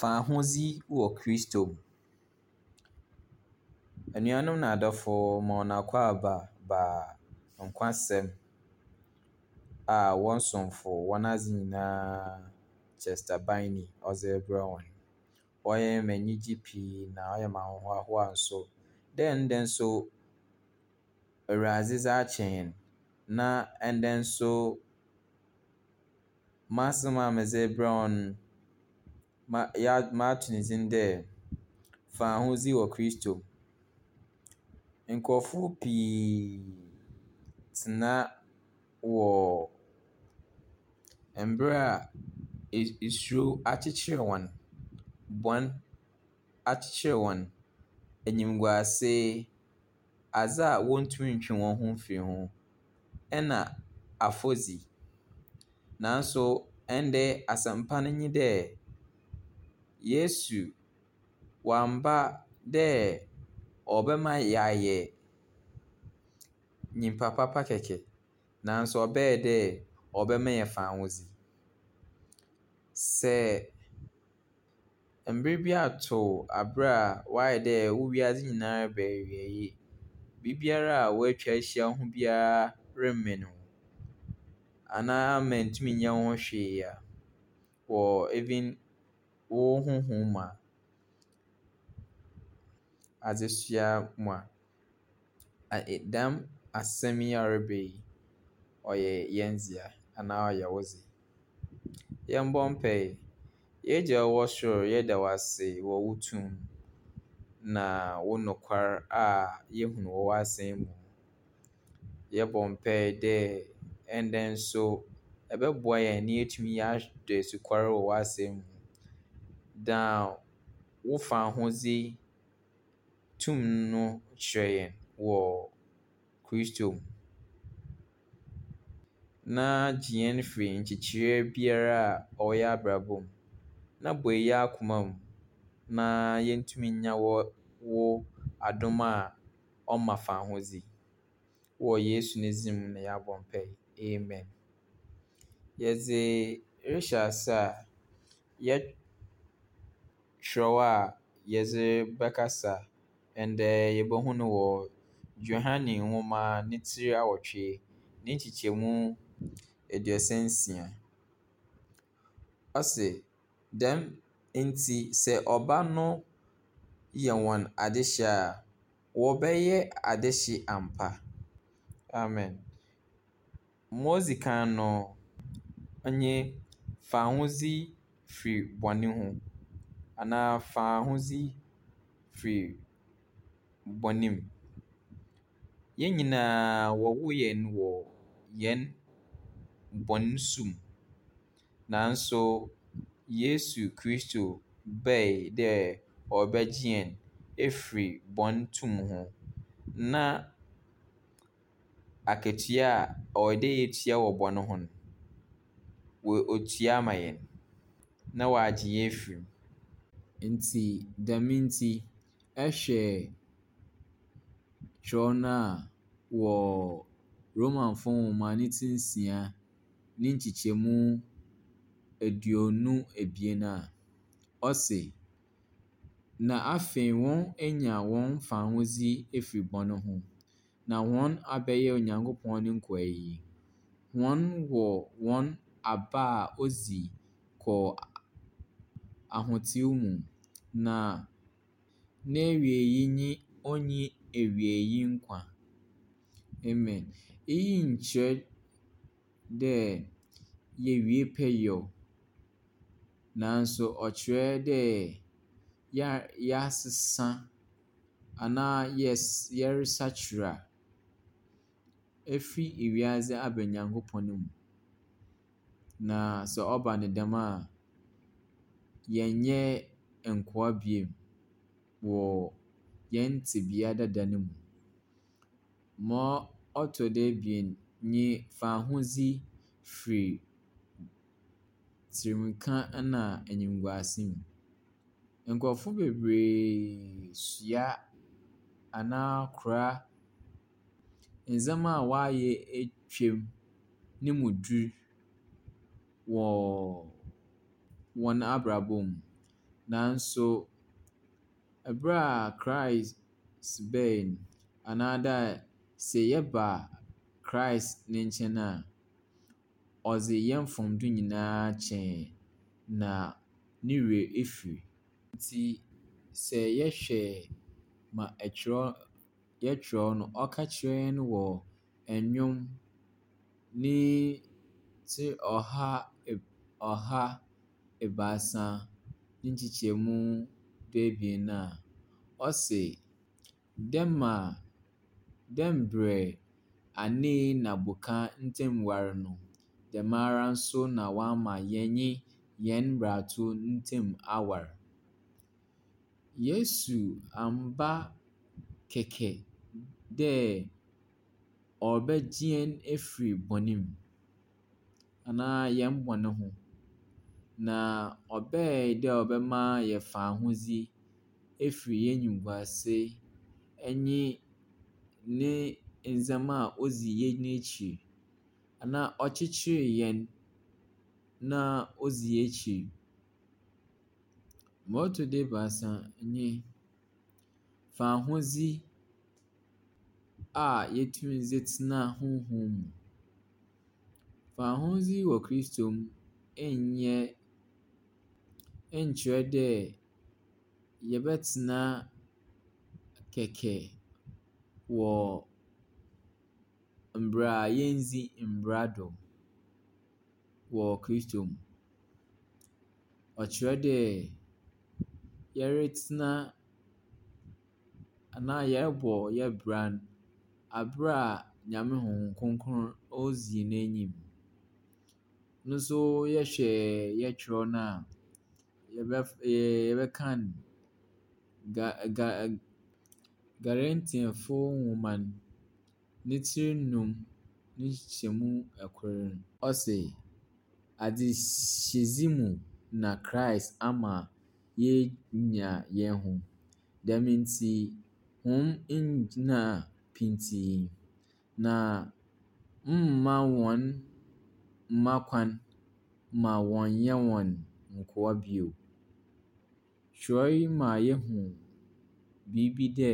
Fahodzi wɔ Kristo mu. Anuanom ne adɔfoɔ ma wɔn akɔ aba baa nokwasɛm a wɔn somfo wɔn adze nyinaa Chester Byney ɔdze rebrɛ wɔn. Ɔyɛ me anigye pii na ɔyɛ me ahohoahoa nso dɛ ndɛ nso Awurade dze akyɛ yɛn na ndɛ nso m'asɛm a medze rebrɛ wɔn mato ne dzin dɛ Fahodzi wɔ Kristo mu. Nkurɔfo pii tsena wɔ mber a esuro akyekyer hɔn, bɔn akyekyer hɔn, enyimguase, adze a wontumi ntwe hɔn ho mfiri ho, ɛnna afɔdzi. Nanso ndɛ asɛmpa no nye dɛ Yesu ɔammba dɛ ɔbɛma yɛayɛ nyimpa papa kɛkɛ, nanso ɔbɛɛ dɛ ɔbɛma yɛn fahodzi. Sɛ mber bi ato aber a wɔayɛ dɛ wo wiadze nyinaa reba ewiei, biribiara a woetwa ahyia ho biara remmen wo anaa ama nntum nyɛ wo ho hwee a, wɔ even wo honhom mu a, adzesua mu a, dɛm asɛm yi a ɔreba yi, ɔyɛ hɛn dzea anaa ɔyɛ wo dze. Yɛmbɔ mpae. Yɛn Agya a ɔwɔ soro, yɛda wo ase wɔ wo tumi na wo nokwar a yehu wɔ w'asɛm mu. Yɛbɔ mpae dɛ ndɛ nso ɛbɛboa yɛn na yɛatumi adɔ asukar wɔ w'asɛm mu na wo fahodzi tumi no kyerɛ yɛn wɔ Kristo mu, na gye yɛn fi nkyekyeraa biara a ɔwɔ yɛn abrabɔ mu, na bue yɛn akoma mu na yentumi nya wo adom a ɔma fahodzi. Wɔ Yesu ne dzin mu na yɛabɔ mpae. Amen. Yɛdze rehyɛ ase a, yɛtwerɛw a yɛdze bɛkasa ndɛ yebohu no wɔ Yohane nwoma ne tsir 8 ne nkyekyɛmu 36. Ɔse, dɛm ntsi sɛ Ɔba no yɛ hɔn adehye a, wɔbɛyɛ adehye ampa. Amen. Ma odzi kan no, ɔnye fahodzi firi bɔne ho anaa fahodzi firi bɔne mu. Hɛn nyinaa wɔwoo hɛn wɔ hɛn bɔnsu mu, nanso Yesu Kristo bae dɛ ɔrebɛgye hɛn efiri bɔn tumi ho, na akatua a ɔwɔ dɛ yetua wɔ bɔne ho no, otua ama hɛn, na ɔagye hɛn efiri mu. Ntsi dɛm ntsi, ɛhwɛ kyerɛw no a wɔ Romafo nwoma ne tsir 6 ne nkyekyɛmu 22 a, ɔse, na afei wɔn enya hɔn fahodzi efiri bɔne ho, na hɔn abɛyɛ Onyankopɔn ne nkoayie. Hɔn wɔ hɔn aba a odzi kɔ ahotew mu, na n'ewiei nye onnyi ewiei nkwa. Amen. Eyi nkyerɛ dɛ yewie pɛyɛ, nanso ɔkyerɛ dɛ yɛasesa anaa yɛresakyera efi ewiadze aba Nyankopɔn mu. Na sɛ ɔba no dɛm a, yɛnnyɛ nkoa bio wɔ hɛn tsebea dada no mu. Ma ɔtɔ do ebien nye fahodzi firi tirika na enyimguase mu. Nkorɔfo beberee sua anaa kora ndzɛmba a wɔayɛ etwam no mu dur wɔ hɔn abrabɔ mu, Nanso ɛberɛ a Christ bae no, anaadɛ sɛ yɛba Christ ne nkyɛn a, ɔdze yɛn mfomdo nyinaa kyɛ yɛn na ne werɛ efiri. Nti sɛ yɛhwɛ ma yɛtwerɛ no, ɔka kyerɛ yɛn wɔ nnwom ne ti ɔha ebaasa ne nkyekyɛmu du-abien a ɔse, dɛn berɛ anee na boka ntam ware no, dɛm ara nso na wama yɛnye yɛn mbrato ntam aware. Yesu amba kɛkɛ dɛ ɔrebɛgye yɛn efiri bɔne mu anaa yɛn bɔne ho. Na ɔbae dɛ ɔbɛma yɛfa ahodzi efiri yɛn animguase ne ne ndzɛmba a odzi yɛn ekyir anaa ɔkyekyerer yɛn na odzi yɛn ekyir. Ma ɔtɔ do ebiasa nye fa ahodzi a yɛtumi dze tsena honhom mu. Fa ahodzi wɔ Kristo mu nkyerɛ dɛ yɛbɛtsena kɛkɛ wɔ mbrɛ a yenndzi mbra do wɔ Kristo mu. Ɔkyerɛ dɛ yɛretsena anaa yɛrobɔ yɛn bra no aber a Nyame Honhom Kronkron odzi hɛn enyim. No so yɛhwɛ yɛtwerɛ no a, yɛbɛkan Galatiafo nwoma no ne tsir nnum ne nkyekyɛmu 1 no, ɔse adzehyedze mu na Christ ama yenya hɛn ho. Dɛm ntsi hom nngyina pintee na mma kwan ma wɔnnyɛ hɔn nkoa bio. Kyerɛw yi ma yehu biribi dɛ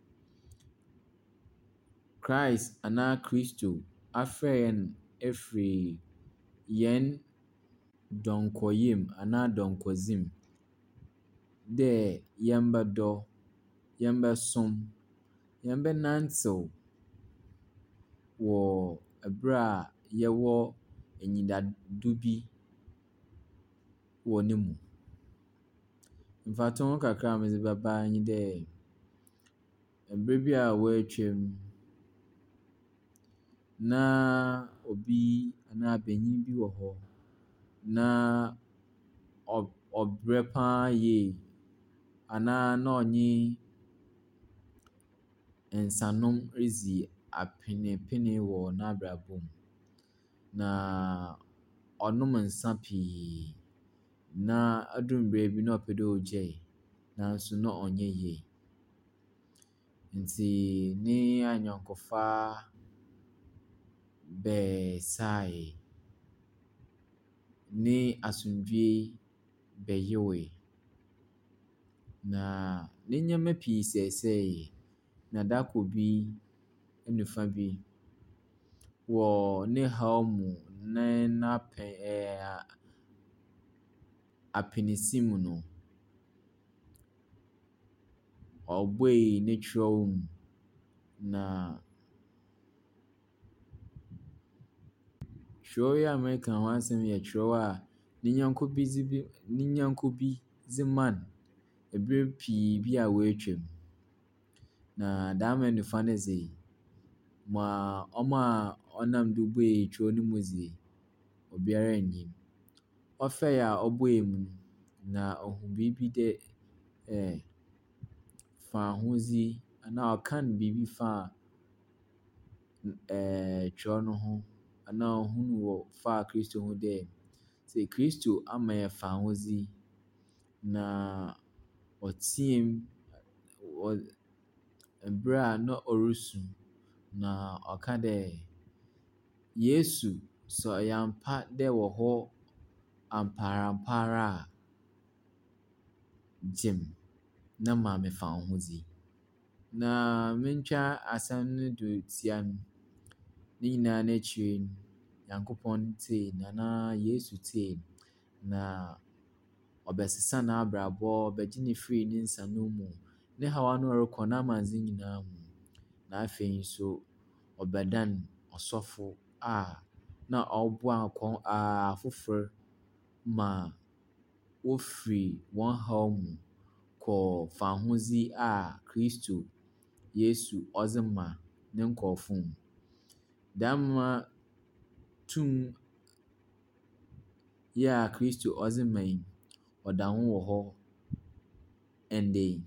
Christ anaa Kristo afrɛ hɛn efiri hɛn dɔnkɔyɛ mu anaa dɔnkɔdzi mu dɛ yɛmbɛdɔ, yɛmbɛsom, yɛmbɛnantsew wɔ ber a yɛwɔ enyidado bi wɔ ne mu. Mfatoho kakra a medze bɛba nye dɛ, ber bi a oetwam na obi anaa benyin bi wɔ hɔ na ɔbrɛ paa yie anaa na ɔnye nsanom ridzi apenepene wɔ n'abrabɔ mu. Na ɔnom nsa pii na odur beebi na ɔpɛ dɛ ogyae nanso na ɔnnyɛ yie. Ntsi ne anyɔnkofa bɛsae, ne asomdwee bɛyewee, na ne ndzɛmba pii sɛɛsɛe. Na da kor bi nufa bi wɔ ne haw mu ne apenesi mu no, ɔbuei ne kyerɛw mu na kyerɛw yi a mereka ho asɛm yɛ kyerɛw a ne nyɛnko bi dze maa no ber pii bi a oetwam. Na dɛm nufa no dze, ma ɔmaa ɔnam do buei kyerɛw no mu dze, obiara nnyim. Ɔfae a ɔbuei mu no, na ohu biribi dɛ fa ahodzi anaa ɔkaa biribi faa kyerɛw no ho anaa ohuu faa Kristo ho dɛ sɛ Kristo ama yɛfa ahodzi na ɔteɛɛ mu wɔ ber a na ɔresu na ɔka dɛ Yesu sɛ ɔyɛ ampa dɛ ɔwɔ hɔ amparampara a gye me na ma mefa wo ho dzi. Na mentwa asɛm no do tia no, ne nyinaa n'akyiri no, Nyankopɔn tee no anaa Yesu tee no, na ɔbɛsesa n'abrabɔ, ɔbɛgye no firii ne nsanom mu, ne haw a na ɔrekɔ n'amanze nyinaa mu. Na afei nso, ɔbɛdan ɔsɔfo a na ɔboa afoforɔ ma wofiri wɔn haw mu kɔ fahodzi a Kristo Yesu ɔdze ma ne nkurɔfo mu. Dɛm tumi yi a Kristo ɔdze ma yi, ɔda ho wɔ hɔ ndɛ yi.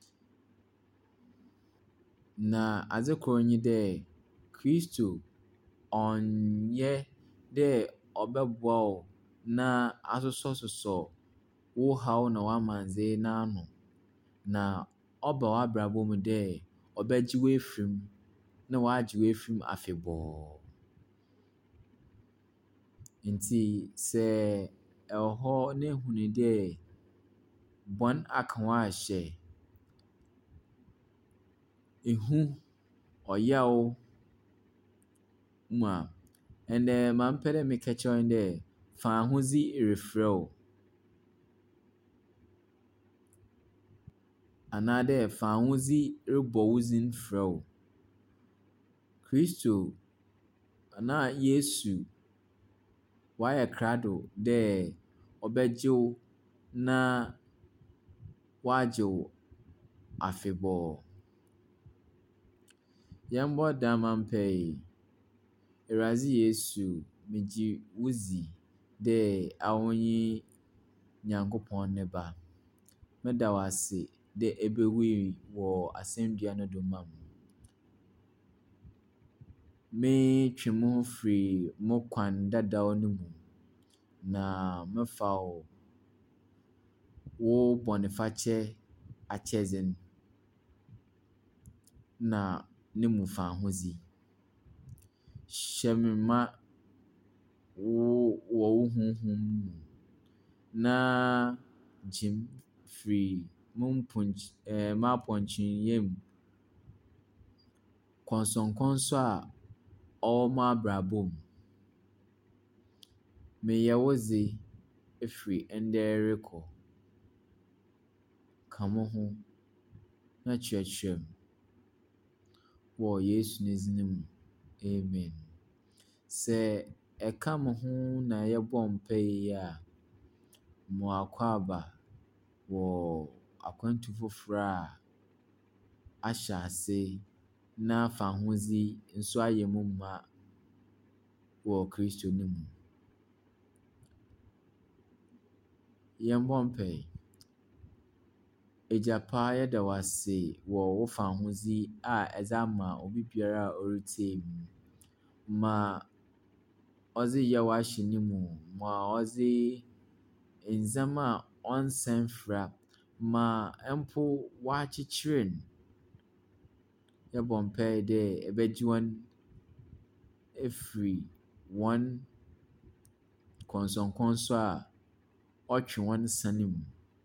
Na adze kor nye dɛ, Kristo ɔnnyɛ dɛ ɔbɛboa wo na asosɔsosɔ wo haw na w'amandzɛɛ n'ano. Na ɔba w'abrabɔ mu dɛ ɔbɛgye wo efiri mu na wagye wo efiri mu afebɔɔ. Ntsi sɛ ɛwɔ hɔ na ehu no dɛ bɔn aka wo ahyɛ, ehu, ɔyaw mu a, ndɛ ma mepɛ dɛ meka kyerɛ wo nye dɛ fa ahodzi refrɛ wo. Anaadɛ fa ahodzi robɔ wo dzin frɛ wo. Kristo anaa Yesu wayɛ krado dɛ ɔbɛgye wo na wagye wo afebɔɔ. Yɛmbɔ dɛm ara mpae. Awurade Yesu, megye wo dzi dɛ wo nye Nyankopɔn ne Ba. Meda wo ase dɛ ebewui wɔ asɛnnua no do ma me. Metwe mo ho firi mo kwan dadaw no mu, na mɛfa wo bɔnefakyɛ akyɛdze no na ne mu fa ahodzi. Hyɛ me ma wɔ wo honhom mu na gye me firi m'apɔnkye mu nkɔnsɔnkɔnsɔ a ɔwɔ m'abrabɔ mu. Meyɛ wo dze efiri ndɛ rokɔ. Ka mo ho na kyerɛkyerɛ me. Wɔ Yesu ne dzin mu, amen. Sɛ ɛka mo ho na yɛbɔ mpae yi a, ma akwaaba wɔ akwantu fofor a ahyɛ ase na fa ahodzi nso ayɛ mu ma wɔ Kristo no mu. Yɛmbɔ mpae. Agya pa, yɛda wo ase wɔ wo fa ahodzi a ɛdze ama obi biara a ɔretsie mu. Ma ɔdze yaw ahyɛ ne mu, ma ɔdze ndzɛmba a ɔnsa mfira, ma mpo wɔakyekyer no. Yɛbɔ mpae dɛ ɛbɛgye hɔn efiri hɔn nkɔnsɔnkɔnsɔ a ɔtwe hɔn san mu.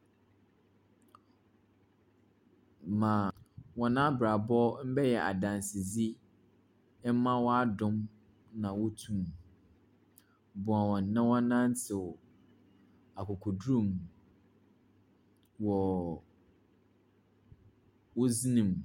Ma hɔn abrabɔ mbɛyɛ adansedzi mma w'adom na wo tum. Boa hɔn na wɔnantsew akokoduru mu wɔ wo dzin mu,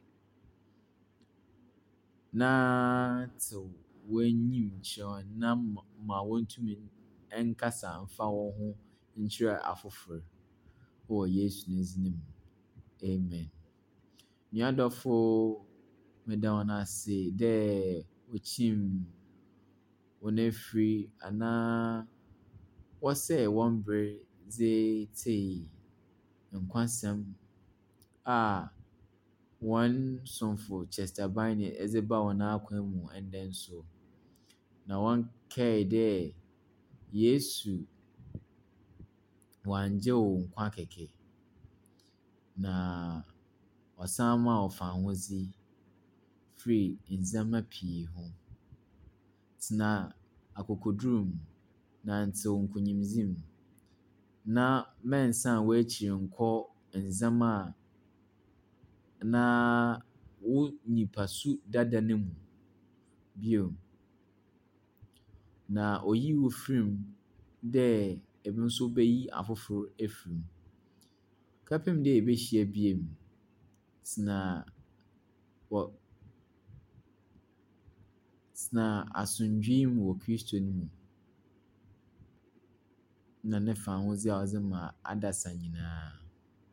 na tsew w'enyim kyerɛ hɔn na ma wontum nkasa mfa hɔn ho nkyerɛ afofor. Wɔ Yesu ne dzin mu, amen. Nua dɔfo, meda hɔn ase dɛ wokyim hɔn efir anaa wɔsɛɛ hɔn ber dze tsie nkwasɛm a hɔn somfo Chester Bynum dze baa hɔn akwan mu ndɛ nso. Na wɔnkae dɛ Yesu ɔanngye wo nkwa kɛkɛ, na ɔsan maa wo fa ahodzi firi ndzɛmba pii ho. Tsena akokoduru mu, nantsew nkunyimdzi mu, na mɛnnsan w'ekyir nnkɔ ndzɛmba na wo nyipasu dada no mu bio. Na oyi wo firi mu dɛ ɛno nso beyi afofor efiri mu. Kɔpem dɛ yebehyia bio, tsena asomdwee mu wɔ Kristo no mu na ne fa ahodzi a ɔdze ma adasa nyinaa.